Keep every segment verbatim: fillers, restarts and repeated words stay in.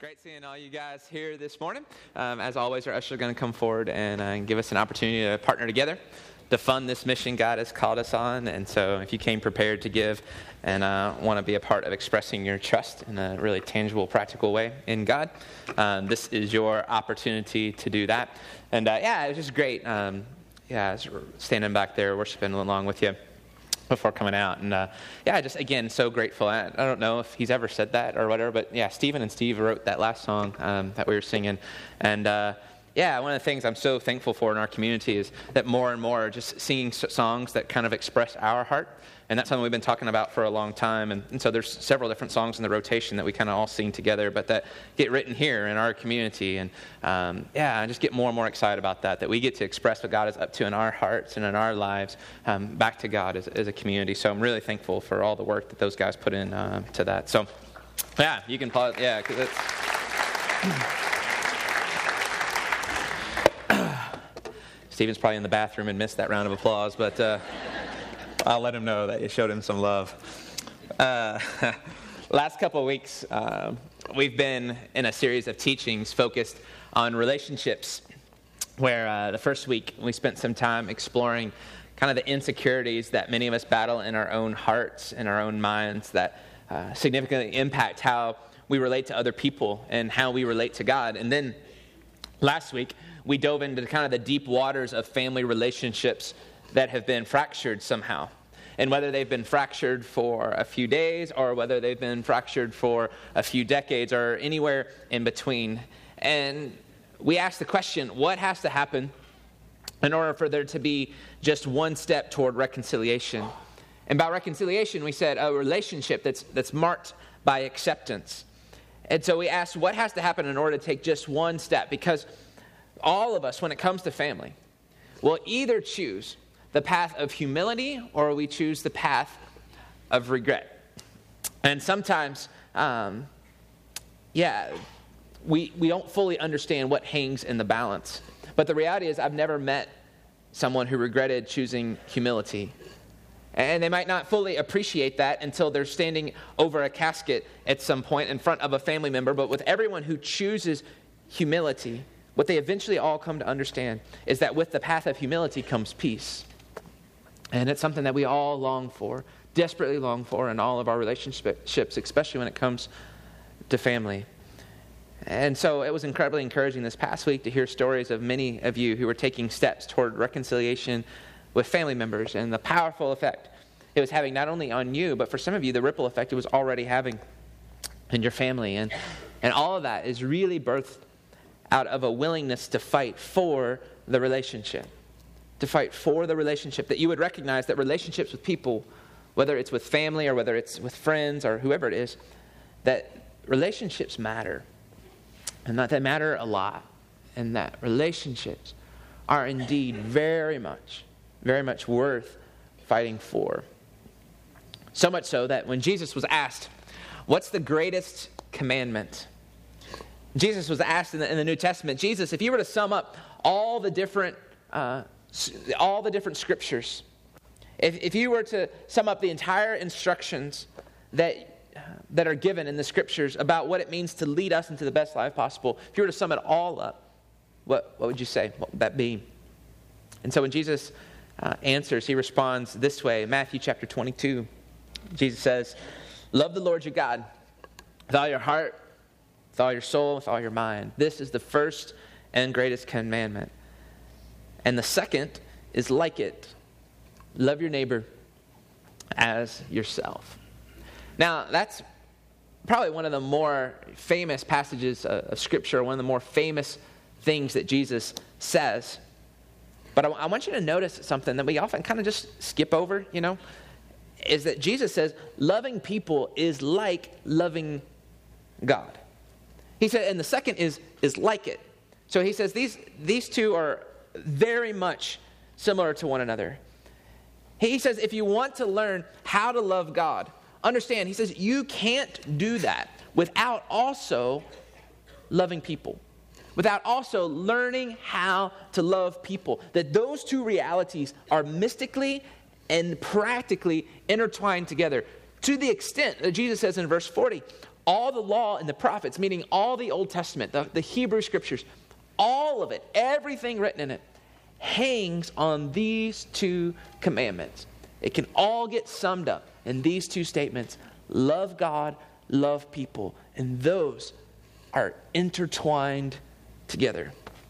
Great seeing all you guys here this morning. Um, as always, our ushers are going to come forward and uh, give us an opportunity to partner together to fund this mission God has called us on. And so if you came prepared to give and uh, want to be a part of expressing your trust in a really tangible, practical way in God, um, this is your opportunity to do that. And uh, yeah, it was just great. Um, yeah, I was standing back there worshiping along with you before coming out. And uh, yeah, just again, so grateful. I, I don't know if he's ever said that or whatever, but yeah, Stephen and Steve wrote that last song um, that we were singing. And uh, yeah, one of the things I'm so thankful for in our community is that more and more are just singing songs that kind of express our heart. And that's something we've been talking about for a long time. And, and so there's several different songs in the rotation that we kind of all sing together, but that get written here in our community. And um, yeah, I just get more and more excited about that, that we get to express what God is up to in our hearts and in our lives um, back to God as, as a community. So I'm really thankful for all the work that those guys put in uh, to that. So yeah, you can pause. Yeah, because it's... Stephen's probably in the bathroom and missed that round of applause, but... Uh, I'll let him know that you showed him some love. Uh, last couple of weeks, uh, we've been in a series of teachings focused on relationships, where uh, the first week we spent some time exploring kind of the insecurities that many of us battle in our own hearts and our own minds that uh, significantly impact how we relate to other people and how we relate to God. And then last week, we dove into kind of the deep waters of family relationships that have been fractured somehow. And whether they've been fractured for a few days or whether they've been fractured for a few decades or anywhere in between. And we asked the question, what has to happen in order for there to be just one step toward reconciliation? And by reconciliation, we said a relationship that's that's marked by acceptance. And so we asked, what has to happen in order to take just one step? Because all of us, when it comes to family, will either choose the path of humility, or we choose the path of regret. And sometimes, um, yeah, we we don't fully understand what hangs in the balance. But the reality is, I've never met someone who regretted choosing humility. And they might not fully appreciate that until they're standing over a casket at some point in front of a family member. But with everyone who chooses humility, what they eventually all come to understand is that with the path of humility comes peace. And it's something that we all long for, desperately long for in all of our relationships, especially when it comes to family. And so it was incredibly encouraging this past week to hear stories of many of you who were taking steps toward reconciliation with family members and the powerful effect it was having not only on you, but for some of you, the ripple effect it was already having in your family. And, and all of that is really birthed out of a willingness to fight for the relationship. To fight for the relationship, that you would recognize that relationships with people, whether it's with family or whether it's with friends or whoever it is, that relationships matter, and that they matter a lot, and that relationships are indeed very much, very much worth fighting for. So much so that when Jesus was asked, what's the greatest commandment? Jesus was asked in the, in the New Testament, Jesus, if you were to sum up all the different uh, all the different scriptures, if, if you were to sum up the entire instructions that that are given in the scriptures about what it means to lead us into the best life possible, if you were to sum it all up, what, what would you say? What would that be? And so when Jesus uh, answers, he responds this way. Matthew chapter twenty-two, Jesus says, love the Lord your God with all your heart, with all your soul, with all your mind. This is the first and greatest commandment. And the second is like it. Love your neighbor as yourself. Now, that's probably one of the more famous passages of Scripture, one of the more famous things that Jesus says. But I, I want you to notice something that we often kind of just skip over, you know, is that Jesus says, loving people is like loving God. He said, and the second is, is like it. So he says these, these two are very much similar to one another. He says if you want to learn how to love God, understand, he says you can't do that without also loving people, without also learning how to love people. That those two realities are mystically and practically intertwined together to the extent that Jesus says in verse forty, all the law and the prophets, meaning all the Old Testament, the, the Hebrew scriptures, all of it, everything written in it, hangs on these two commandments. It can all get summed up in these two statements: love God, love people. And those are intertwined together.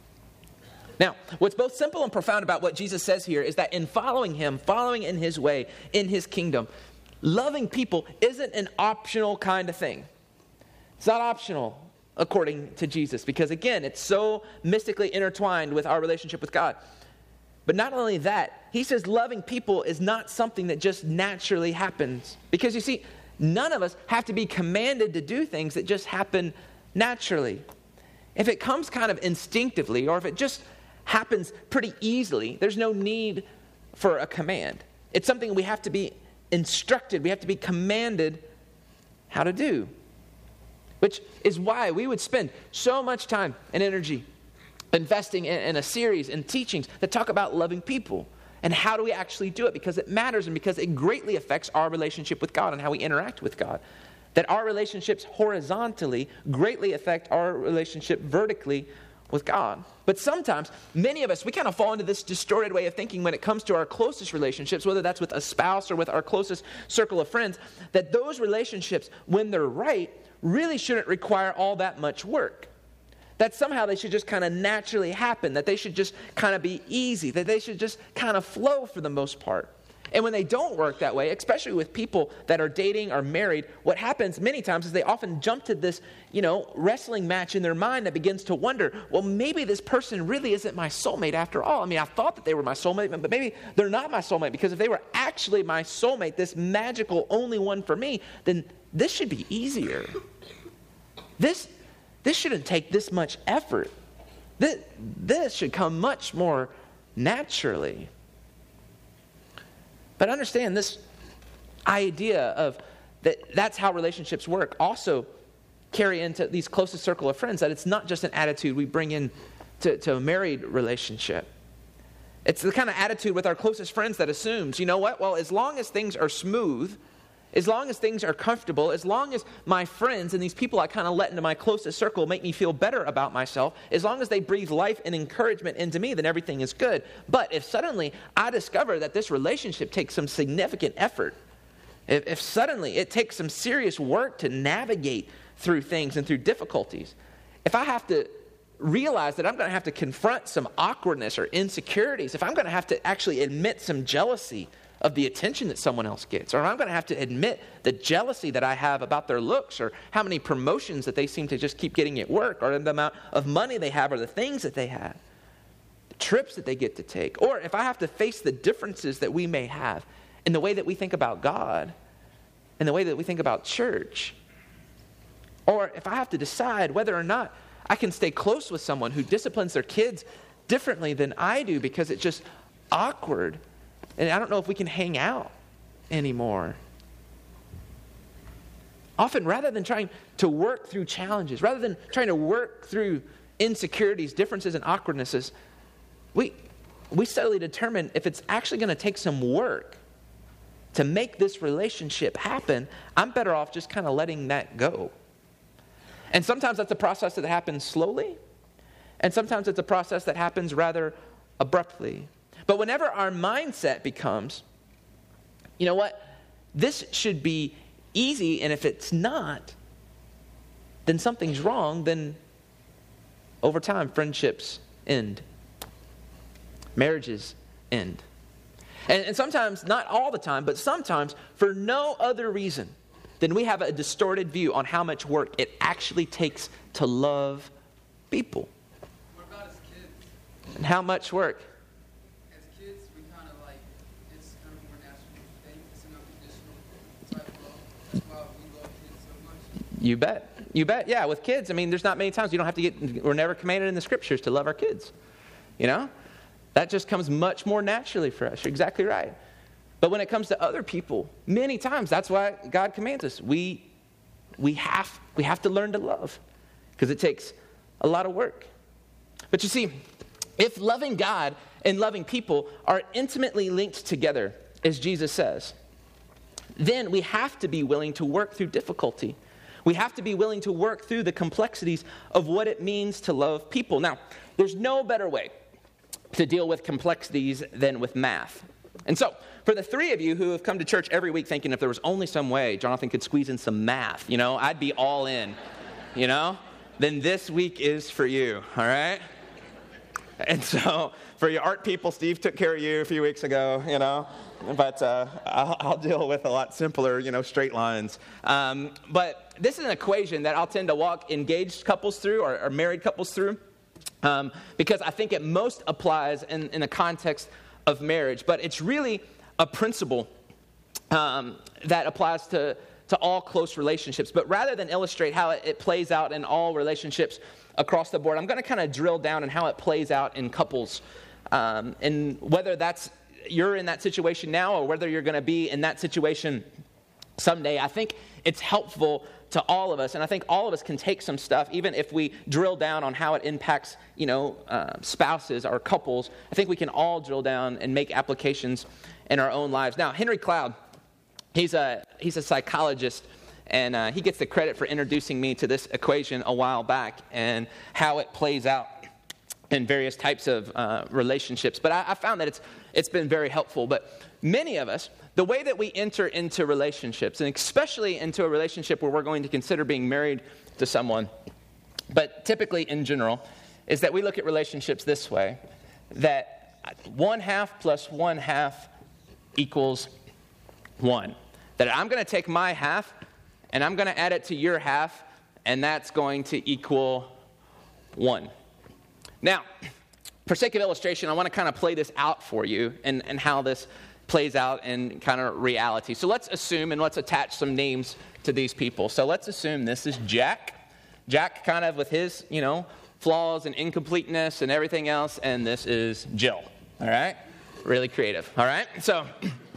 Now, what's both simple and profound about what Jesus says here is that in following him, following in his way, in his kingdom, loving people isn't an optional kind of thing. It's not optional according to Jesus, because again, it's so mystically intertwined with our relationship with God. But not only that, he says loving people is not something that just naturally happens. Because you see, none of us have to be commanded to do things that just happen naturally. If it comes kind of instinctively, or if it just happens pretty easily, there's no need for a command. It's something we have to be instructed, we have to be commanded how to do. Which is why we would spend so much time and energy investing in, in a series and teachings that talk about loving people. And how do we actually do it? Because it matters and because it greatly affects our relationship with God and how we interact with God. That our relationships horizontally greatly affect our relationship vertically with God. But sometimes, many of us, we kind of fall into this distorted way of thinking when it comes to our closest relationships, whether that's with a spouse or with our closest circle of friends, that those relationships, when they're right, really shouldn't require all that much work. That somehow they should just kind of naturally happen, that they should just kind of be easy, that they should just kind of flow for the most part. And when they don't work that way, especially with people that are dating or married, what happens many times is they often jump to this, you know, wrestling match in their mind that begins to wonder, well, maybe this person really isn't my soulmate after all. I mean, I thought that they were my soulmate, but maybe they're not my soulmate, because if they were actually my soulmate, this magical only one for me, then this should be easier. This, this shouldn't take this much effort. This, this should come much more naturally. But understand this idea of that that's how relationships work also carry into these closest circle of friends, that it's not just an attitude we bring in to, to a married relationship. It's the kind of attitude with our closest friends that assumes, you know what, well, as long as things are smooth, as long as things are comfortable, as long as my friends and these people I kind of let into my closest circle make me feel better about myself, as long as they breathe life and encouragement into me, then everything is good. But if suddenly I discover that this relationship takes some significant effort, if, if suddenly it takes some serious work to navigate through things and through difficulties, if I have to realize that I'm going to have to confront some awkwardness or insecurities, if I'm going to have to actually admit some jealousy of the attention that someone else gets, or I'm going to have to admit the jealousy that I have about their looks, or how many promotions that they seem to just keep getting at work, or the amount of money they have, or the things that they have, the trips that they get to take, or if I have to face the differences that we may have in the way that we think about God, in the way that we think about church, or if I have to decide whether or not I can stay close with someone who disciplines their kids differently than I do because it's just awkward, and I don't know if we can hang out anymore. Often, rather than trying to work through challenges, rather than trying to work through insecurities, differences, and awkwardnesses, we, we subtly determine if it's actually going to take some work to make this relationship happen, I'm better off just kind of letting that go. And sometimes that's a process that happens slowly, and sometimes it's a process that happens rather abruptly. But whenever our mindset becomes, you know what, this should be easy, and if it's not, then something's wrong, then over time, friendships end. Marriages end. And, and sometimes, not all the time, but sometimes, for no other reason than we have a distorted view on how much work it actually takes to love people. What about as kids? And how much work. You bet. You bet. Yeah, with kids, I mean, there's not many times you don't have to get, we're never commanded in the scriptures to love our kids. You know? That just comes much more naturally for us. You're exactly right. But when it comes to other people, many times that's why God commands us. We we have we have to learn to love, because it takes a lot of work. But you see, if loving God and loving people are intimately linked together, as Jesus says, then we have to be willing to work through difficulty. We have to be willing to work through the complexities of what it means to love people. Now, there's no better way to deal with complexities than with math. And so, for the three of you who have come to church every week thinking if there was only some way Jonathan could squeeze in some math, you know, I'd be all in, you know, then this week is for you, all right? And so, for your art people, Steve took care of you a few weeks ago, you know, but uh, I'll, I'll deal with a lot simpler, you know, straight lines. Um, but this is an equation that I'll tend to walk engaged couples through or, or married couples through um, because I think it most applies in, in the context of marriage. But it's really a principle um, that applies to, to all close relationships. But rather than illustrate how it, it plays out in all relationships across the board, I'm going to kind of drill down on how it plays out in couples. Um, and whether that's you're in that situation now or whether you're going to be in that situation someday, I think it's helpful to all of us. And I think all of us can take some stuff, even if we drill down on how it impacts, you know, uh, spouses or couples. I think we can all drill down and make applications in our own lives. Now, Henry Cloud, he's a, he's a psychologist. And uh, he gets the credit for introducing me to this equation a while back and how it plays out in various types of uh, relationships. But I, I found that it's it's been very helpful. But many of us, the way that we enter into relationships, and especially into a relationship where we're going to consider being married to someone, but typically in general, is that we look at relationships this way, that one half plus one half equals one. That I'm going to take my half and I'm going to add it to your half, and that's going to equal one. Now, for sake of illustration, I want to kind of play this out for you and, and how this plays out in kind of reality. So let's assume, and let's attach some names to these people. So let's assume this is Jack. Jack kind of with his, you know, flaws and incompleteness and everything else, and this is Jill, all right? Really creative, all right? So,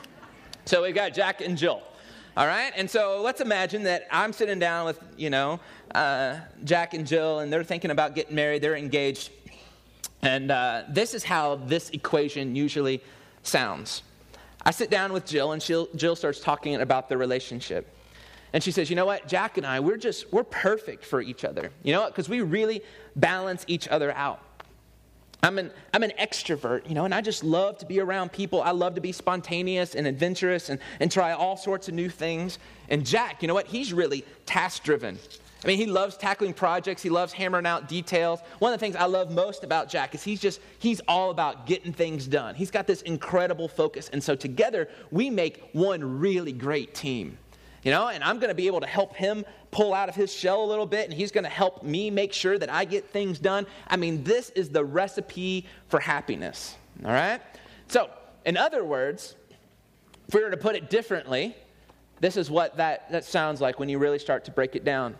so we've got Jack and Jill. All right, and so let's imagine that I'm sitting down with, you know, uh, Jack and Jill, and they're thinking about getting married, they're engaged, and uh, this is how this equation usually sounds. I sit down with Jill, and she'll, Jill starts talking about the relationship, and she says, you know what, Jack and I, we're just, we're perfect for each other, you know what, because we really balance each other out. I'm an I'm an extrovert, you know, and I just love to be around people. I love to be spontaneous and adventurous and, and try all sorts of new things. And Jack, you know what? He's really task-driven. I mean, he loves tackling projects. He loves hammering out details. One of the things I love most about Jack is he's just, he's all about getting things done. He's got this incredible focus. And so together, we make one really great team. You know, and I'm going to be able to help him pull out of his shell a little bit, and he's going to help me make sure that I get things done. I mean, this is the recipe for happiness, all right? So, in other words, if we were to put it differently, this is what that, that sounds like when you really start to break it down.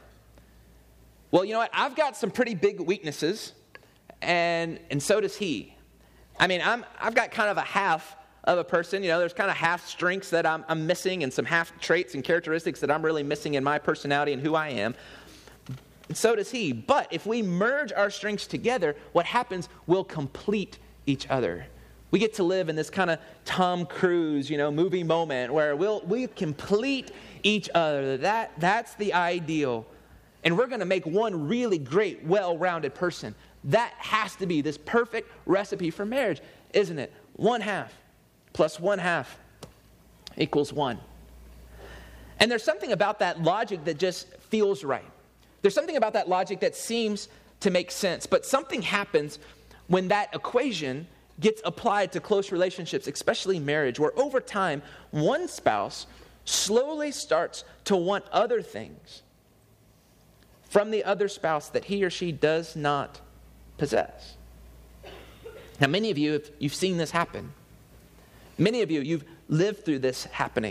Well, you know what? I've got some pretty big weaknesses, and and so does he. I mean, I'm I've got kind of a half of a person, you know, there's kind of half strengths that I'm, I'm missing and some half traits and characteristics that I'm really missing in my personality and who I am. And so does he. But if we merge our strengths together, what happens, we'll complete each other. We get to live in this kind of Tom Cruise, you know, movie moment where we'll we complete each other. That that's the ideal. And we're going to make one really great, well-rounded person. That has to be this perfect recipe for marriage, isn't it? One half plus one half equals one. And there's something about that logic that just feels right. There's something about that logic that seems to make sense. But something happens when that equation gets applied to close relationships, especially marriage, where over time, one spouse slowly starts to want other things from the other spouse that he or she does not possess. Now, many of you, if you've seen this happen, many of you, you've lived through this happening,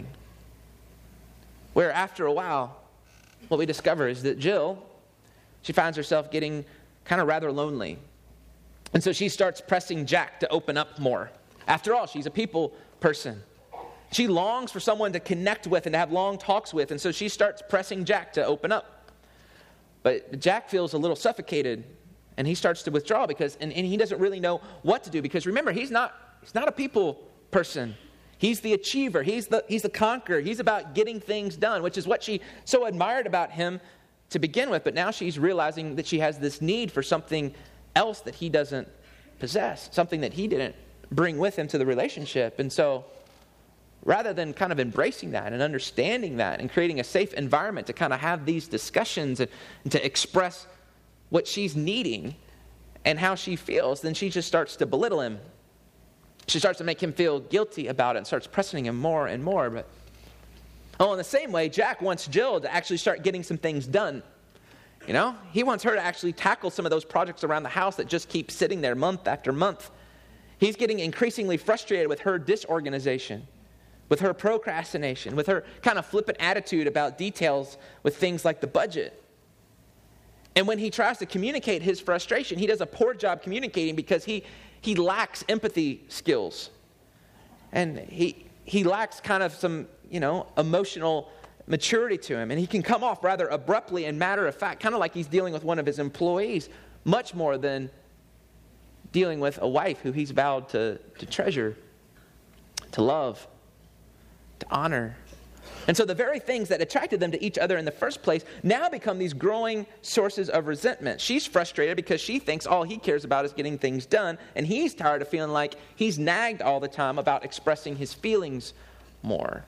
where after a while, what we discover is that Jill, she finds herself getting kind of rather lonely. And so she starts pressing Jack to open up more. After all, she's a people person. She longs for someone to connect with and to have long talks with, and so she starts pressing Jack to open up. But Jack feels a little suffocated, and he starts to withdraw because, and, and he doesn't really know what to do, because remember, he's not he's not a people person. He's the achiever. He's the he's the conqueror. He's about getting things done, which is what she so admired about him to begin with, but now she's realizing that she has this need for something else that he doesn't possess, something that he didn't bring with him to the relationship. And so rather than kind of embracing that and understanding that and creating a safe environment to kind of have these discussions and, and to express what she's needing and how she feels, then she just starts to belittle him. She starts to make him feel guilty about it and starts pressing him more and more. But oh, in the same way, Jack wants Jill to actually start getting some things done. You know, he wants her to actually tackle some of those projects around the house that just keep sitting there month after month. He's getting increasingly frustrated with her disorganization, with her procrastination, with her kind of flippant attitude about details with things like the budget. And when he tries to communicate his frustration, he does a poor job communicating because he, he lacks empathy skills. And he he lacks kind of some, you know, emotional maturity to him. And he can come off rather abruptly and matter of fact, kind of like he's dealing with one of his employees, much more than dealing with a wife who he's vowed to, to treasure, to love, to honor. And so the very things that attracted them to each other in the first place now become these growing sources of resentment. She's frustrated because she thinks all he cares about is getting things done, and he's tired of feeling like he's nagged all the time about expressing his feelings more.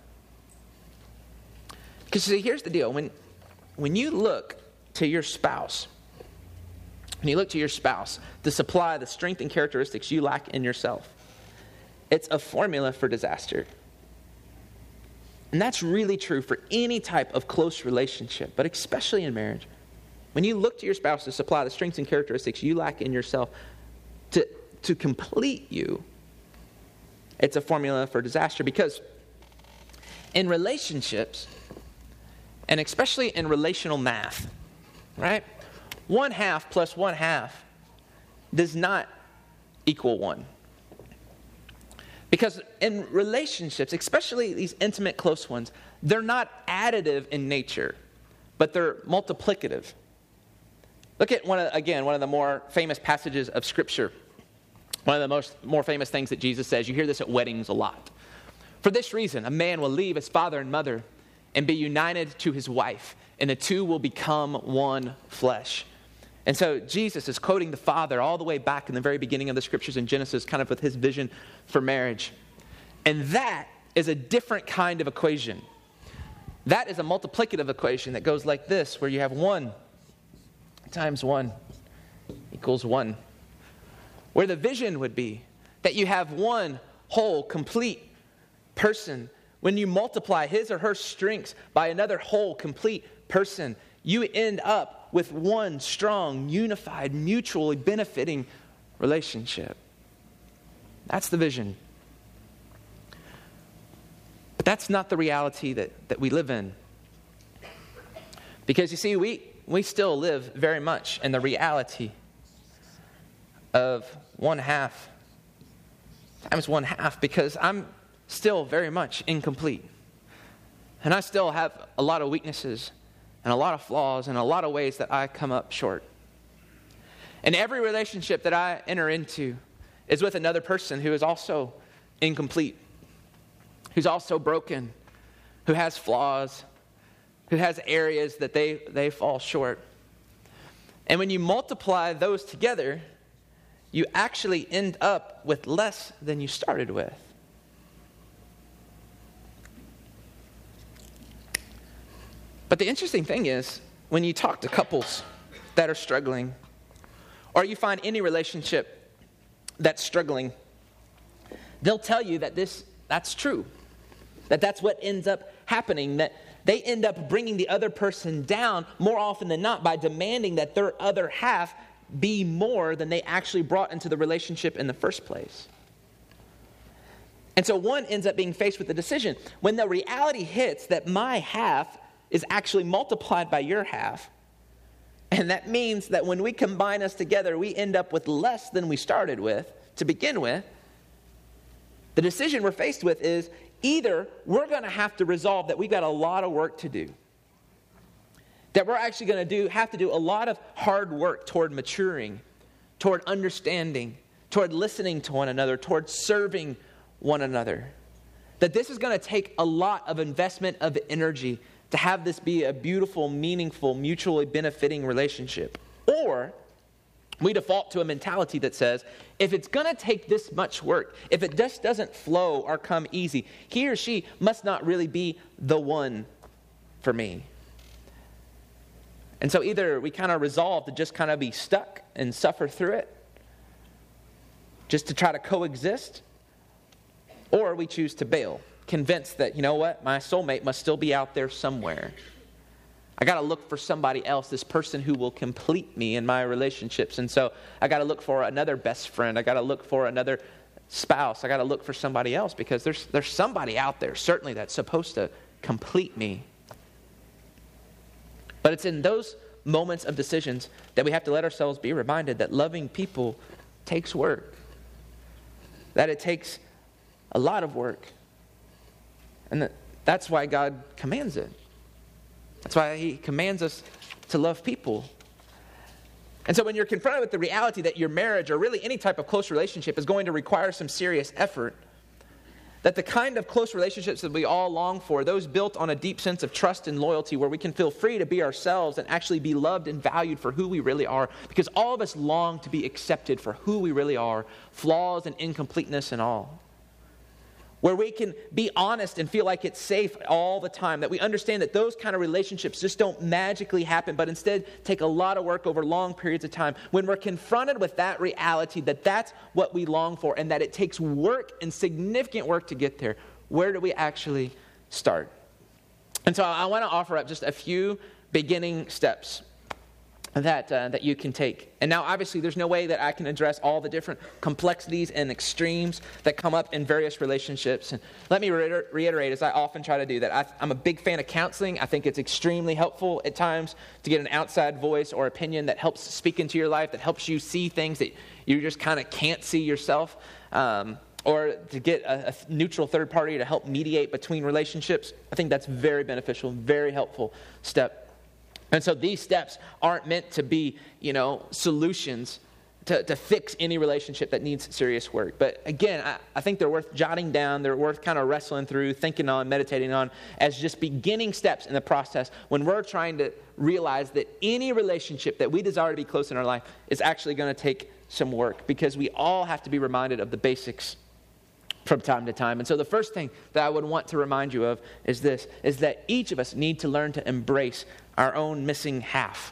Because see, here's the deal. When, when you look to your spouse, when you look to your spouse to supply the strength and characteristics you lack in yourself, it's a formula for disaster. And that's really true for any type of close relationship, but especially in marriage. When you look to your spouse to supply the strengths and characteristics you lack in yourself to, to complete you, it's a formula for disaster. Because in relationships, and especially in relational math, right? One half plus one half does not equal one. Because in relationships, especially these intimate, close ones, they're not additive in nature, but they're multiplicative. Look at, one of, again, one of the more famous passages of Scripture. One of the most more famous things that Jesus says. You hear this at weddings a lot. For this reason, a man will leave his father and mother and be united to his wife, and the two will become one flesh. And so Jesus is quoting the Father all the way back in the very beginning of the Scriptures in Genesis, kind of with his vision for marriage. And that is a different kind of equation. That is a multiplicative equation that goes like this, where you have one times one equals one. Where the vision would be that you have one whole, complete person. When you multiply his or her strengths by another whole, complete person, you end up with one strong, unified, mutually benefiting relationship. That's the vision. But that's not the reality that, that we live in. Because you see, we, we still live very much in the reality of one half times one half, because I'm still very much incomplete. And I still have a lot of weaknesses and a lot of flaws and a lot of ways that I come up short. And every relationship that I enter into is with another person who is also incomplete, who's also broken, who has flaws, who has areas that they, they fall short. And when you multiply those together, you actually end up with less than you started with. But the interesting thing is, when you talk to couples that are struggling, or you find any relationship that's struggling, they'll tell you that this that's true. That that's what ends up happening, that they end up bringing the other person down more often than not by demanding that their other half be more than they actually brought into the relationship in the first place. And so one ends up being faced with the decision. When the reality hits that my half is actually multiplied by your half, and that means that when we combine us together, we end up with less than we started with to begin with, the decision we're faced with is either we're going to have to resolve that we've got a lot of work to do, that we're actually going to do have to do a lot of hard work toward maturing, toward understanding, toward listening to one another, toward serving one another, that this is going to take a lot of investment of energy to have this be a beautiful, meaningful, mutually benefiting relationship. Or we default to a mentality that says, if it's going to take this much work, if it just doesn't flow or come easy, he or she must not really be the one for me. And so either we kind of resolve to just kind of be stuck and suffer through it, just to try to coexist, or we choose to bail, convinced that, you know what, my soulmate must still be out there somewhere. I got to look for somebody else, this person who will complete me in my relationships. And so I got to look for another best friend. I got to look for another spouse. I got to look for somebody else because there's there's somebody out there, certainly, that's supposed to complete me. But it's in those moments of decisions that we have to let ourselves be reminded that loving people takes work, that it takes a lot of work. And that, that's why God commands it. That's why he commands us to love people. And so when you're confronted with the reality that your marriage or really any type of close relationship is going to require some serious effort, that the kind of close relationships that we all long for, those built on a deep sense of trust and loyalty where we can feel free to be ourselves and actually be loved and valued for who we really are, because all of us long to be accepted for who we really are, flaws and incompleteness and all. Where we can be honest and feel like it's safe all the time, that we understand that those kind of relationships just don't magically happen, but instead take a lot of work over long periods of time. When we're confronted with that reality, that that's what we long for, and that it takes work and significant work to get there, where do we actually start? And so I want to offer up just a few beginning steps that uh, that you can take. And now, obviously, there's no way that I can address all the different complexities and extremes that come up in various relationships. And let me reiter- reiterate, as I often try to do, that I, I'm a big fan of counseling. I think it's extremely helpful at times to get an outside voice or opinion that helps speak into your life, that helps you see things that you just kind of can't see yourself, um, or to get a, a neutral third party to help mediate between relationships. I think that's very beneficial, very helpful step. And so these steps aren't meant to be, you know, solutions to, to fix any relationship that needs serious work. But again, I, I think they're worth jotting down. They're worth kind of wrestling through, thinking on, meditating on as just beginning steps in the process when we're trying to realize that any relationship that we desire to be close in our life is actually going to take some work, because we all have to be reminded of the basics from time to time. And so the first thing that I would want to remind you of is this, is that each of us need to learn to embrace our own missing half.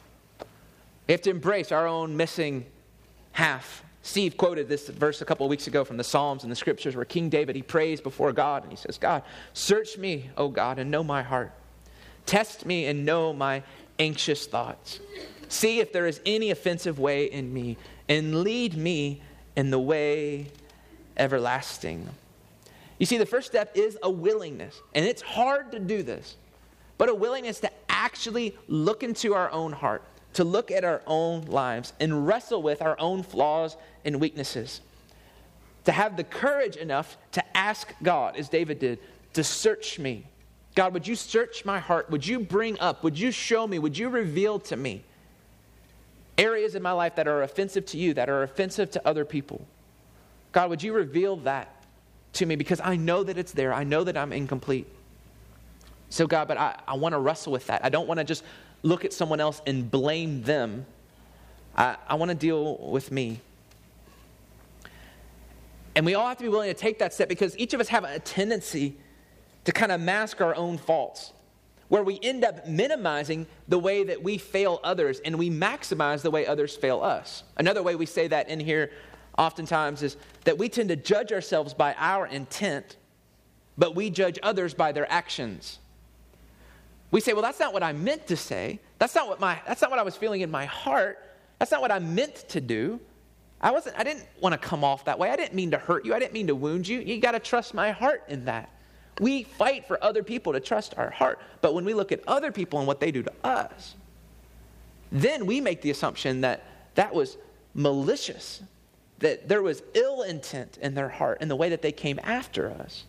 We have to embrace our own missing half. Steve quoted this verse a couple of weeks ago from the Psalms and the Scriptures where King David, he prays before God and he says, God, search me, O God, and know my heart. Test me and know my anxious thoughts. See if there is any offensive way in me, and lead me in the way everlasting. You see, the first step is a willingness, and it's hard to do this, but a willingness to actually look into our own heart, to look at our own lives and wrestle with our own flaws and weaknesses, to have the courage enough to ask God, as David did, to search me. God, would you search my heart? Would you bring up, would you show me, would you reveal to me areas in my life that are offensive to you, that are offensive to other people? God, would you reveal that to me, because I know that it's there. I know that I'm incomplete. So God, but I, I want to wrestle with that. I don't want to just look at someone else and blame them. I, I want to deal with me. And we all have to be willing to take that step, because each of us have a tendency to kind of mask our own faults, where we end up minimizing the way that we fail others and we maximize the way others fail us. Another way we say that in here oftentimes is that we tend to judge ourselves by our intent, but we judge others by their actions. We say, well, that's not what I meant to say. That's not what my that's not what I was feeling in my heart. That's not what I meant to do. I wasn't I didn't want to come off that way. I didn't mean to hurt you. I didn't mean to wound you. You got to trust my heart in that. We fight for other people to trust our heart. But when we look at other people and what they do to us, then we make the assumption that that was malicious, that there was ill intent in their heart in the way that they came after us.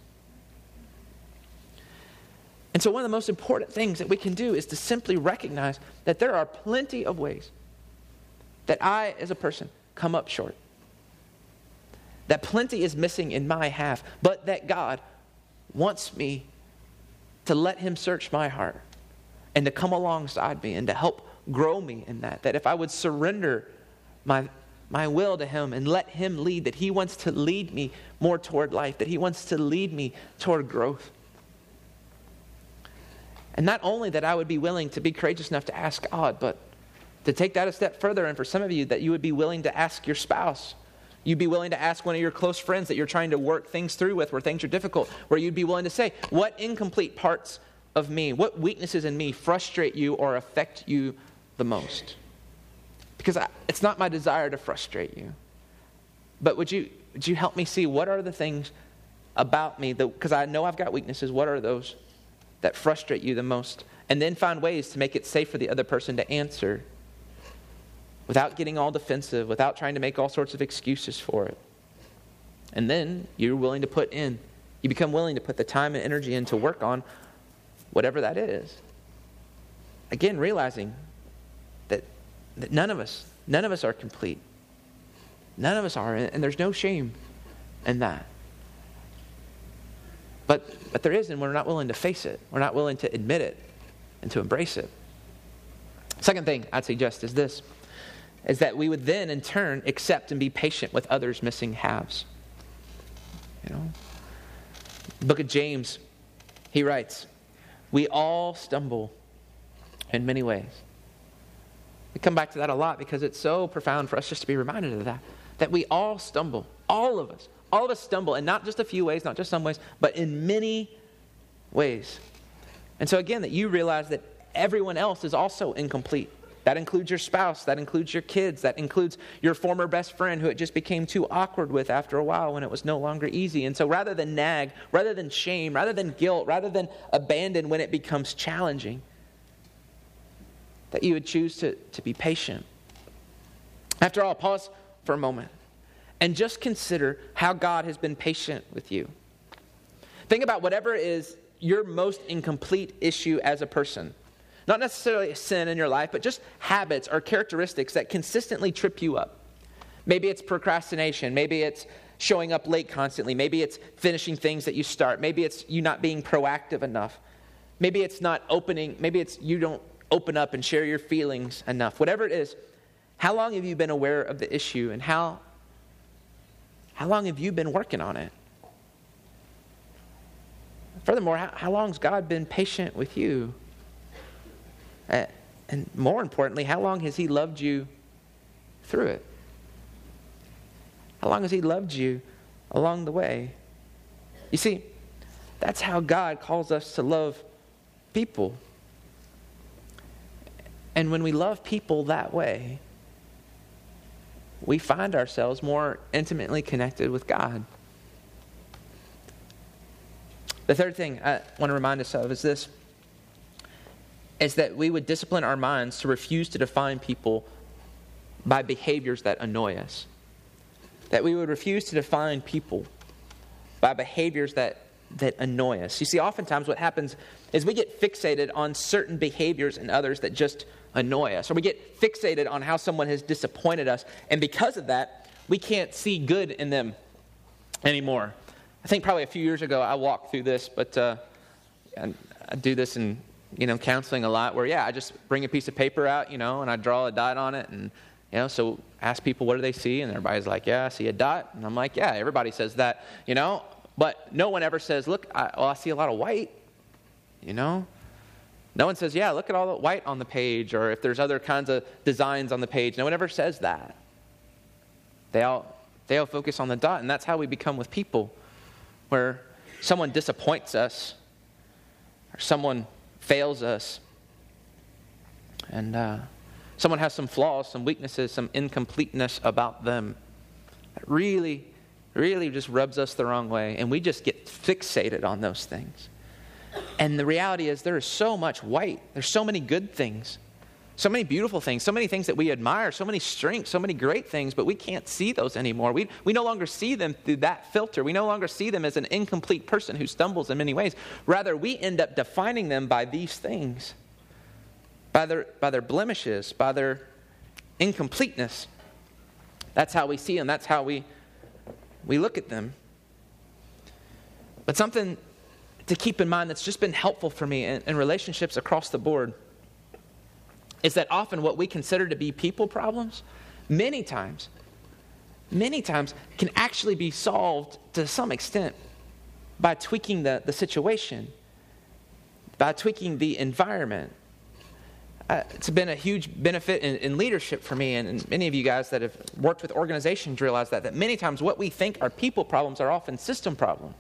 And so one of the most important things that we can do is to simply recognize that there are plenty of ways that I, as a person, come up short. That plenty is missing in my half, but that God wants me to let him search my heart, and to come alongside me and to help grow me in that. That if I would surrender my, my will to him and let him lead, that he wants to lead me more toward life, that he wants to lead me toward growth. And not only that I would be willing to be courageous enough to ask God, but to take that a step further, and for some of you, that you would be willing to ask your spouse. You'd be willing to ask one of your close friends that you're trying to work things through with, where things are difficult, where you'd be willing to say, what incomplete parts of me, what weaknesses in me frustrate you or affect you the most? Because I, it's not my desire to frustrate you. But would you, would you help me see what are the things about me, because I know I've got weaknesses, what are those that frustrate you the most? And then find ways to make it safe for the other person to answer without getting all defensive, without trying to make all sorts of excuses for it. And then you're willing to put in, you become willing to put the time and energy in to work on whatever that is. Again, realizing that, that none of us, none of us are complete. None of us are, and there's no shame in that. But, but there is, and we're not willing to face it. We're not willing to admit it and to embrace it. Second thing I'd suggest is this, is that we would then in turn accept and be patient with others' missing halves. You know, the book of James, he writes, we all stumble in many ways. We come back to that a lot because it's so profound for us just to be reminded of that, that we all stumble, all of us, all of us stumble, and not just a few ways, not just some ways, but in many ways. And so again, that you realize that everyone else is also incomplete. That includes your spouse, that includes your kids, that includes your former best friend who it just became too awkward with after a while when it was no longer easy. And so rather than nag, rather than shame, rather than guilt, rather than abandon when it becomes challenging, that you would choose to, to be patient. After all, pause for a moment and just consider how God has been patient with you. Think about whatever is your most incomplete issue as a person. Not necessarily a sin in your life, but just habits or characteristics that consistently trip you up. Maybe it's procrastination. Maybe it's showing up late constantly. Maybe it's finishing things that you start. Maybe it's you not being proactive enough. Maybe it's not opening. Maybe it's you don't open up and share your feelings enough. Whatever it is, how long have you been aware of the issue, and how, how long have you been working on it? Furthermore, how, how long has God been patient with you? Uh, and more importantly, how long has he loved you through it? How long has he loved you along the way? You see, that's how God calls us to love people. And when we love people that way, we find ourselves more intimately connected with God. The third thing I want to remind us of is this, is that we would discipline our minds to refuse to define people by behaviors that annoy us. That we would refuse to define people by behaviors that, that annoy us. You see, oftentimes what happens is we get fixated on certain behaviors in others that just annoy us. Or we get fixated on how someone has disappointed us. And because of that, we can't see good in them anymore. I think probably a few years ago I walked through this, but uh, I, I do this in you know, counseling a lot where, yeah, I just bring a piece of paper out, you know, and I draw a dot on it. And, you know, so ask people, what do they see? And everybody's like, yeah, I see a dot. And I'm like, yeah, everybody says that, you know. But no one ever says, look, I, well, I see a lot of white, you know. No one says, yeah, look at all the white on the page. Or if there's other kinds of designs on the page. No one ever says that. They all, they all focus on the dot. And that's how we become with people, where someone disappoints us or someone fails us, and uh, someone has some flaws, some weaknesses, some incompleteness about them that really, really just rubs us the wrong way, and we just get fixated on those things. And the reality is there is so much white. There's so many good things, so many beautiful things, so many things that we admire, so many strengths, so many great things, but we can't see those anymore. We, we no longer see them through that filter. We no longer see them as an incomplete person who stumbles in many ways. Rather, we end up defining them by these things, by their, by their blemishes, by their incompleteness. That's how we see them. That's how we, we look at them. But something to keep in mind that's just been helpful for me in, in relationships across the board is that often what we consider to be people problems, many times, many times can actually be solved to some extent by tweaking the, the situation, by tweaking the environment. Uh, it's been a huge benefit in, in leadership for me, and, and many of you guys that have worked with organizations realize that, that many times what we think are people problems are often system problems.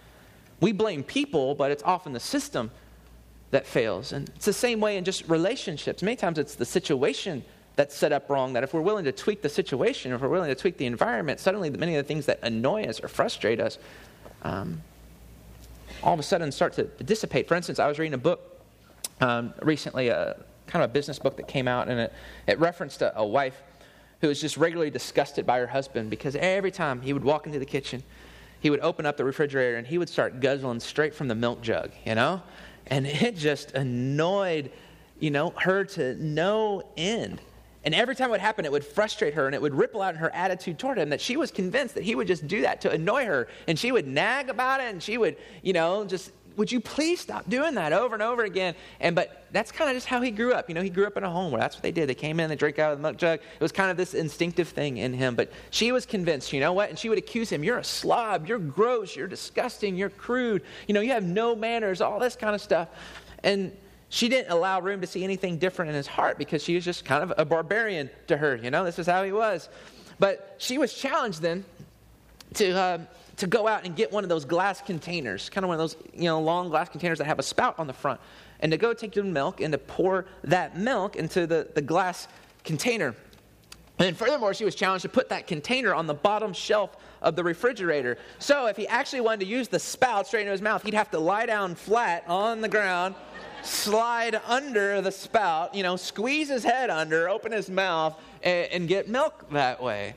We blame people, but it's often the system that fails. And it's the same way in just relationships. Many times it's the situation that's set up wrong, that if we're willing to tweak the situation, if we're willing to tweak the environment, suddenly many of the things that annoy us or frustrate us um, all of a sudden start to dissipate. For instance, I was reading a book um, recently, a kind of a business book that came out, and it, it referenced a, a wife who was just regularly disgusted by her husband because every time he would walk into the kitchen, he would open up the refrigerator and he would start guzzling straight from the milk jug, you know? And it just annoyed, you know, her to no end. And every time it would happen, it would frustrate her and it would ripple out in her attitude toward him, that she was convinced that he would just do that to annoy her. And she would nag about it, and she would, you know, just, would you please stop doing that over and over again? And but that's kind of just how he grew up. You know, he grew up in a home where that's what they did. They came in, they drank out of the milk jug. It was kind of this instinctive thing in him. But she was convinced, you know what? And she would accuse him, you're a slob, you're gross, you're disgusting, you're crude. You know, you have no manners, all this kind of stuff. And she didn't allow room to see anything different in his heart because she was just kind of a barbarian to her. You know, this is how he was. But she was challenged then to uh, to go out and get one of those glass containers, kind of one of those, you know, long glass containers that have a spout on the front, and to go take the milk and to pour that milk into the, the glass container. And then furthermore, she was challenged to put that container on the bottom shelf of the refrigerator. So if he actually wanted to use the spout straight into his mouth, he'd have to lie down flat on the ground, slide under the spout, you know, squeeze his head under, open his mouth, and, and get milk that way.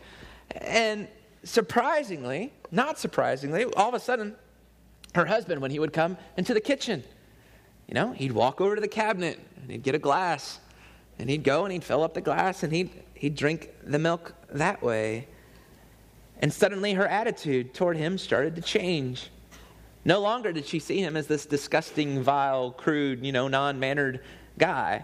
And surprisingly, not surprisingly, all of a sudden, her husband, when he would come into the kitchen, you know, he'd walk over to the cabinet and he'd get a glass, and he'd go and he'd fill up the glass and he'd he'd drink the milk that way. And suddenly her attitude toward him started to change. No longer did she see him as this disgusting, vile, crude, you know, non-mannered guy,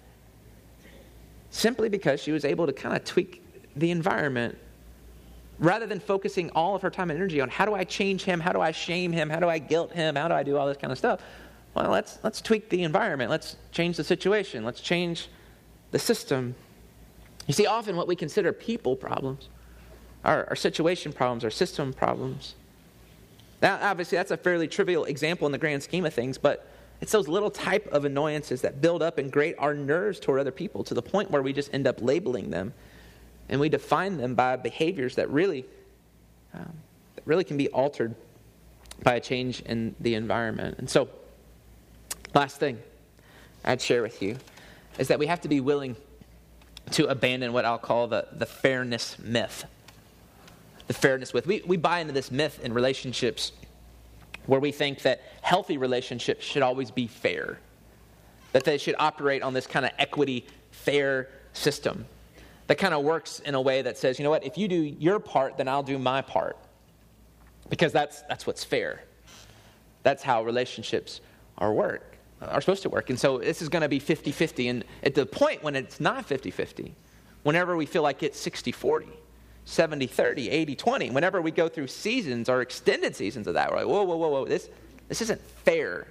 simply because she was able to kind of tweak the environment. Rather than focusing all of her time and energy on how do I change him, how do I shame him, how do I guilt him, how do I do all this kind of stuff, well, let's let's tweak the environment. Let's change the situation. Let's change the system. You see, often what we consider people problems are, are situation problems, are system problems. Now, obviously, that's a fairly trivial example in the grand scheme of things, but it's those little type of annoyances that build up and grate our nerves toward other people to the point where we just end up labeling them. And we define them by behaviors that really, um, that really can be altered by a change in the environment. And so, last thing I'd share with you is that we have to be willing to abandon what I'll call the, the fairness myth. The fairness myth. We, we buy into this myth in relationships where we think that healthy relationships should always be fair, that they should operate on this kind of equity, fair system that kind of works in a way that says, you know what, if you do your part, then I'll do my part. Because that's that's what's fair. That's how relationships are work, are supposed to work. And so this is going to be fifty-fifty. And at the point when it's not fifty-fifty, whenever we feel like it's sixty-forty, seventy-thirty, eighty-twenty, whenever we go through seasons or extended seasons of that, we're like, whoa, whoa, whoa, whoa, this, this isn't fair.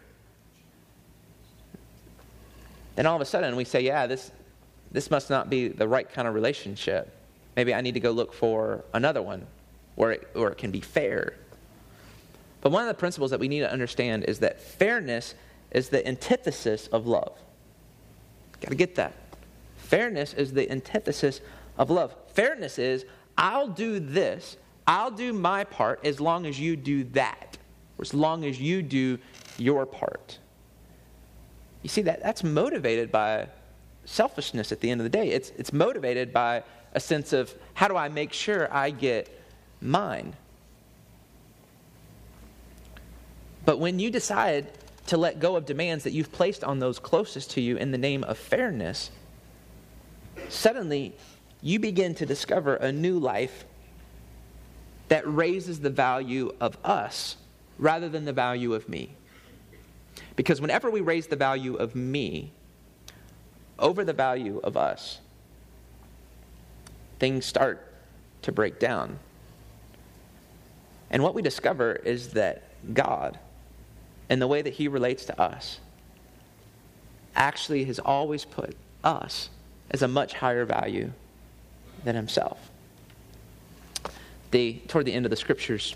Then all of a sudden we say, yeah, this... This must not be the right kind of relationship. Maybe I need to go look for another one where it, where it can be fair. But one of the principles that we need to understand is that fairness is the antithesis of love. Got to get that. Fairness is the antithesis of love. Fairness is, I'll do this, I'll do my part as long as you do that, or as long as you do your part. You see, that that's motivated by selfishness at the end of the day. It's it's motivated by a sense of, how do I make sure I get mine? But when you decide to let go of demands that you've placed on those closest to you in the name of fairness, suddenly you begin to discover a new life that raises the value of us rather than the value of me. Because whenever we raise the value of me, over the value of us, things start to break down. And what we discover is that God, and the way that he relates to us, actually has always put us as a much higher value than himself. The, toward the end of the scriptures,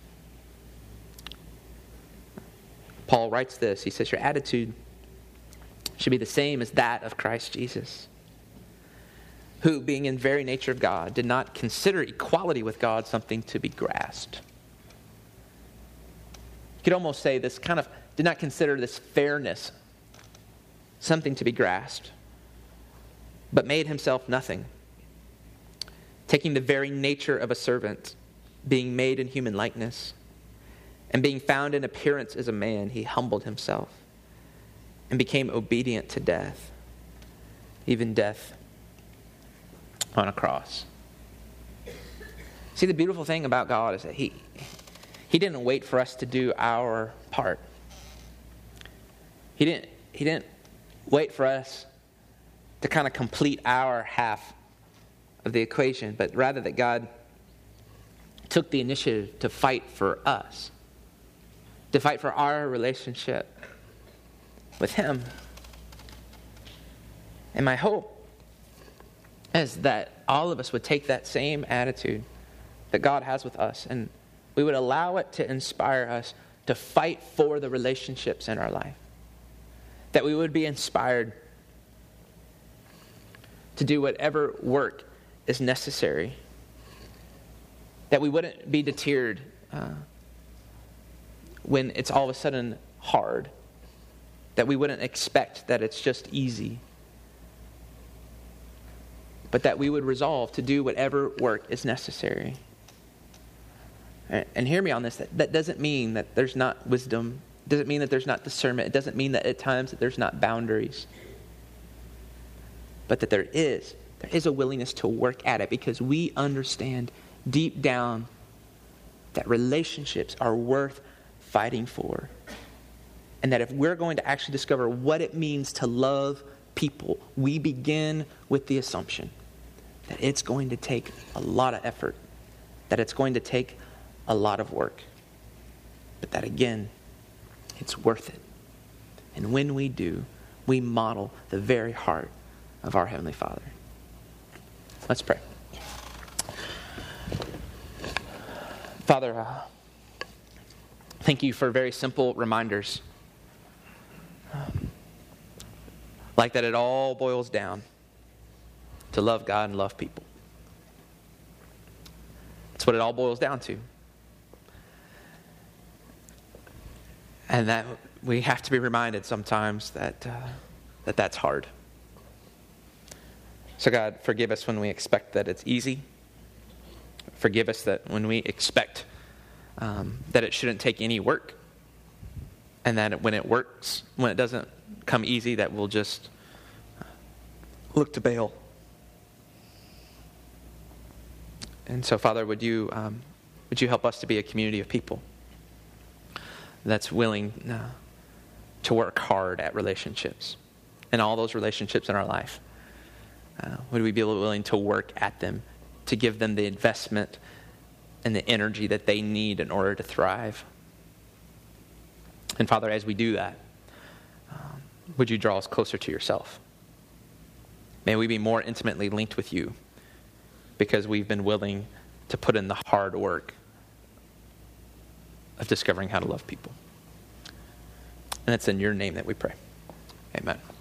Paul writes this. He says, your attitude should be the same as that of Christ Jesus, who, being in very nature of God, did not consider equality with God something to be grasped. You could almost say this kind of did not consider this fairness something to be grasped, but made himself nothing, taking the very nature of a servant, being made in human likeness, and being found in appearance as a man, he humbled himself and became obedient to death, even death on a cross. See, the beautiful thing about God is that he, he didn't wait for us to do our part. He didn't, he didn't wait for us to kind of complete our half of the equation, but rather that God took the initiative to fight for us, to fight for our relationship with him. And my hope is that all of us would take that same attitude that God has with us, and we would allow it to inspire us to fight for the relationships in our life. That we would be inspired to do whatever work is necessary. That we wouldn't be deterred uh, when it's all of a sudden hard. That we wouldn't expect that it's just easy. But that we would resolve to do whatever work is necessary. And, and hear me on this, that, that doesn't mean that there's not wisdom. It doesn't mean that there's not discernment. It doesn't mean that at times that there's not boundaries. But that there is. There is a willingness to work at it because we understand deep down that relationships are worth fighting for. And that if we're going to actually discover what it means to love people, we begin with the assumption that it's going to take a lot of effort, that it's going to take a lot of work, but that again, it's worth it. And when we do, we model the very heart of our Heavenly Father. Let's pray. Father, uh, thank you for very simple reminders. Um, like that it all boils down to love God and love people. That's what it all boils down to. And that we have to be reminded sometimes that uh, that that's hard. So God, forgive us when we expect that it's easy. Forgive us that when we expect um, that it shouldn't take any work. And that when it works, when it doesn't come easy, that we'll just look to bail. And so, Father, would you um, would you help us to be a community of people that's willing uh, to work hard at relationships and all those relationships in our life? Uh, would we be willing to work at them, to give them the investment and the energy that they need in order to thrive? And Father, as we do that, um, would you draw us closer to yourself? May we be more intimately linked with you because we've been willing to put in the hard work of discovering how to love people. And it's in your name that we pray. Amen.